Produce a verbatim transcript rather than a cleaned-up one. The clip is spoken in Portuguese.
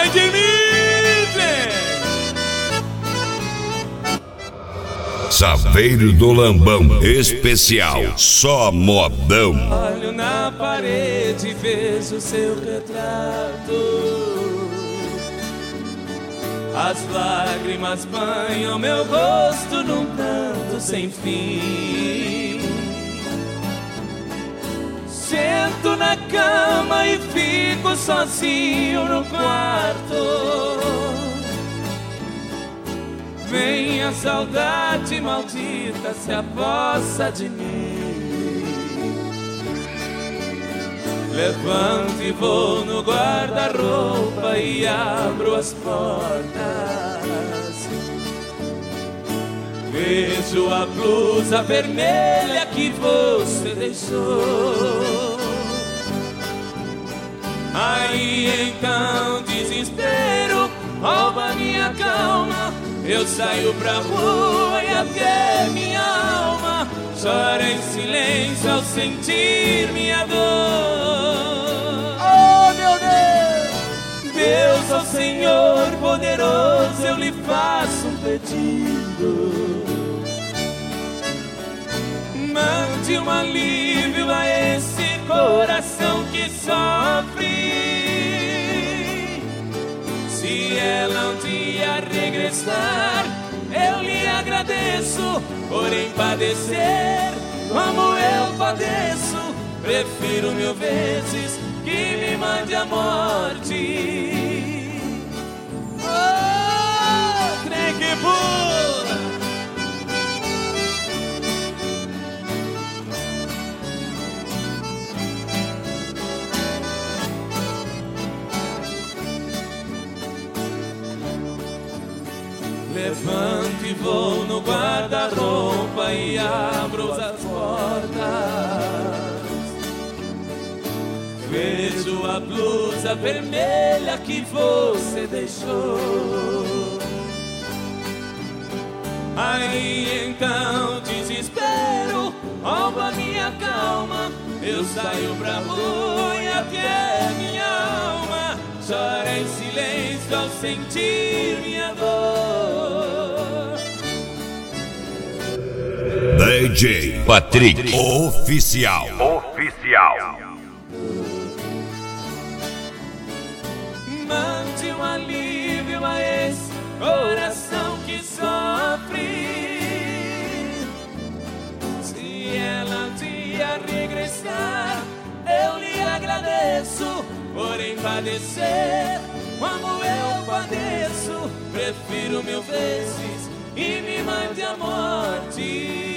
Vai de Mitre! Saveiro do Lambão especial, só modão. Olho na parede e vejo seu retrato. As lágrimas banham meu rosto num pranto sem fim. Sento na cama e fico sozinho no quarto. Vem a saudade maldita, se apossa de mim. Levanto e vou no guarda-roupa e abro as portas. Vejo a blusa vermelha que você deixou. Aí então desespero rouba minha calma. Eu saio pra rua e até minha alma chora em silêncio ao sentir minha dor. Oh, meu Deus! Deus, ó Senhor poderoso, eu lhe faço um pedido. Mande um alívio a esse coração que sofre. Se ela um dia regressar, eu lhe agradeço por padecer como eu padeço. Prefiro mil vezes que me mande a morte. Oh, crê que pula. Levanto e vou no guarda-roupa e abro as portas. Vejo a blusa vermelha que você deixou. Aí então desespero rouba minha calma. Eu saio pra rua e até minha alma chora em silêncio ao sentir minha dor. D J Patrick Oficial. Oficial. Mande um alívio a esse coração que sofre. Se ela um dia regressar, eu lhe agradeço por padecer como eu padeço. Prefiro mil vezes e me mande a morte.